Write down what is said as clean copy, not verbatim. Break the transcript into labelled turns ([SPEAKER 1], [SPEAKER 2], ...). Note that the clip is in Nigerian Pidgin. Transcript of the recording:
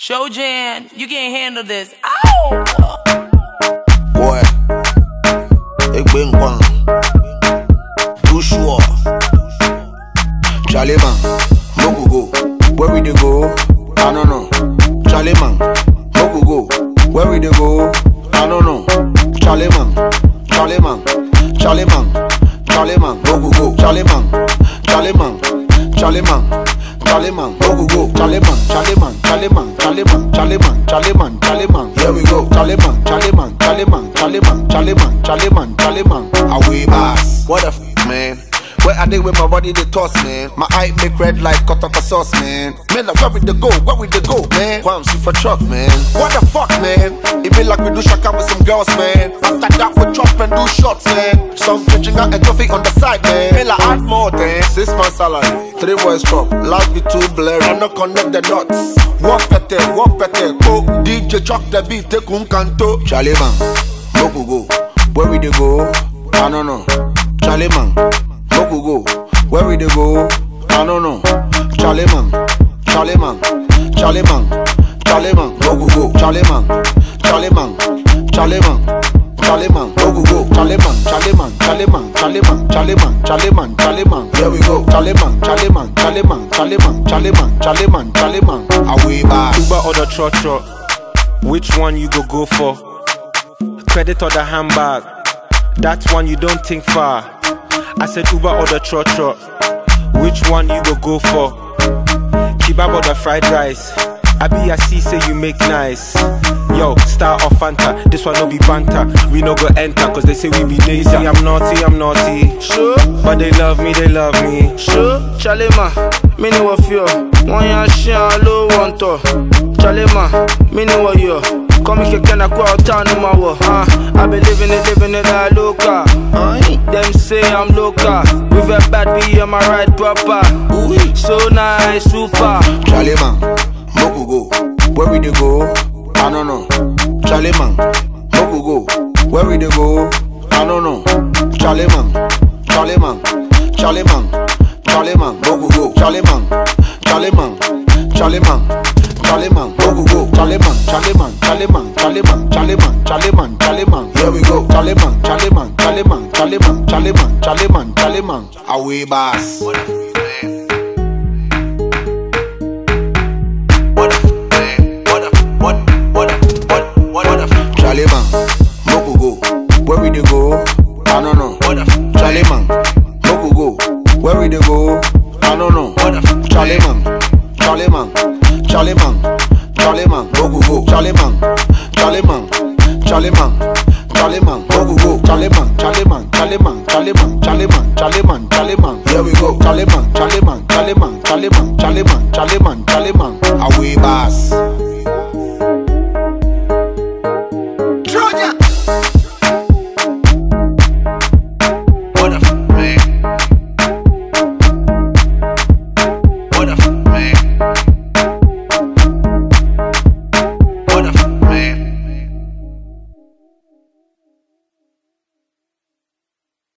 [SPEAKER 1] Shojan, you can't handle this. Ow!
[SPEAKER 2] Boy, ik ben bang. Too sure. Charlie man, no go. Where we dey go? I don't know. Charlie man, no go. Where we dey go? I don't know. Charlie man, Charlie man, Charlie man, Charlie man, no go. Charlie man, Charlie man, Charlie man, Charlie man, no go. Charlie man, Charlie man, Charlie man, Charlie man, Charlie man, Charlie man, Charlie man. Here we go. Charlie man, Charlie man, Charlie man, Charlie man, Charlie man, Charlie man, Charlie man. Away bass. What the f, man? Where I dey with my body they toss, man. My eye make red like cut off a sauce, man. Man, like where we dey go? Where we dey go, man? Why I'm for truck, man? What the fuck, man? It be like we do shaka with some girls, man. After that we chop and do shots, man. Some pitching out a trophy on the side, man. Man, like add more, man. 6 months salary, 3 boys chop. Life be too blurry, I no connect the dots. Walk pete, go. DJ chuck the beat, take un canto. Charlie man, no go. Where we dey go? I don't know. Charlie man, no go. Where we dey go? I don't know. Charlie man, Charlie man, Charlie man, Charlie man, no go. Charlie man, Charlie man, Charlie man, Charlie man, no go. Charlie man, Charlie man, Charlie man, Charlie man, Charlie man, Charlie man, Charlie man. Here we go. Charlie man, Charlie man, Charlie man, Charlie man, Charlie man, Charlie man, Charlie man. Away back.
[SPEAKER 3] Uber or the trot. Which one you go for? Credit or the handbag? That one you don't think far. I said Uber or the trot. Which one you go for? Kebab or the fried rice? I be a see say you make nice. Yo, Star or Fanta, this one no be banter. We no go enter cause they say we be lazy. I'm naughty.
[SPEAKER 4] Sure,
[SPEAKER 3] but they love me.
[SPEAKER 4] sure, Charlie man, me know what you. One ya shine low one to. Charlie man, me know what you. Come here, can I go out town no more? I be living it like local. Them say I'm local. With a bad B on my right proper. So nice, super.
[SPEAKER 2] Charlie man, no go. Where we dey go? I don't know. Charlie man, no go. Where we dey go? I don't know. Charlie man, Charlie man, Charlie man, Charlie man, no go. Charlie man, Charlie man, Charlie man, Charlie man, no go. Charlie man, Charlie man, Charlie man, Charlie man, Charlie man, Charlie man, Charlie man. Here we go. Charlie man, Charlie man, Charlie man, Charlie man, Charlie man, Charlie man, Charlie man. Away bass. Charlie man, no go. Where we dey go? I don't know. Charlie man, no go. Where we dey go? I don't know. Charlie man, Charlie man, Charlie man, Charlie man, no go. Charlie man, Charlie man, Charlie man, Charlie man, no go. Charlie man, Charlie man, Charlie man, Charlie man, Charlie man, Charlie man, Charlie man. Here we go. Charlie man, Charlie man, Charlie man, Charlie man, Charlie man, Charlie man, Charlie man. Away bass.
[SPEAKER 5] What a man.